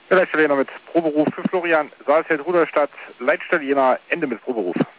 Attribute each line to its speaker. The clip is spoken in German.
Speaker 1: Der Leitstelle Jena mit Proberuf für Florian Saalfeld, Rudolstadt, Leitstelle Jena, Ende mit Proberuf.